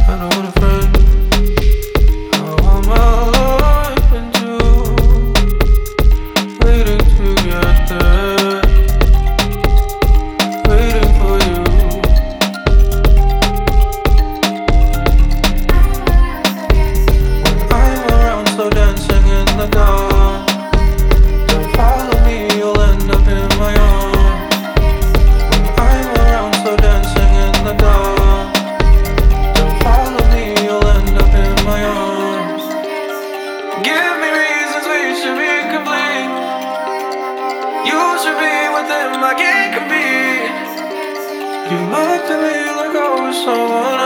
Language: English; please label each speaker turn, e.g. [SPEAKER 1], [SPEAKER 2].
[SPEAKER 1] I know what a friend. I want my life into waiting to get there, waiting for you. When I'm around, so dancing in the dark. Don't follow me, you'll end up in my arms. When I'm around, so dancing in the dark. Don't follow me, you'll end up in my arms. Give me reasons we should be complete. You should be with them, I can't compete. You looked at me like I was someone